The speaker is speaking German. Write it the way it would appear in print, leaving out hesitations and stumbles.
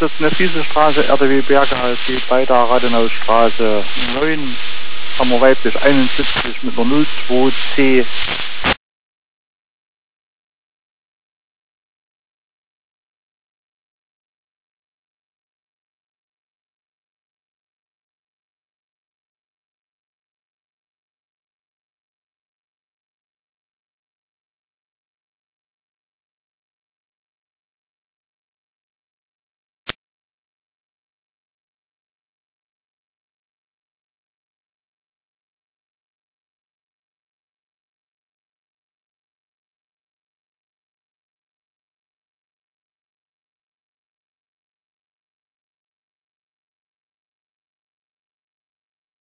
das ist eine Fiesestraße, RDW Berge halt, geht weiter, Radenaustraße 9, haben wir weiblich 71 mit einer 02C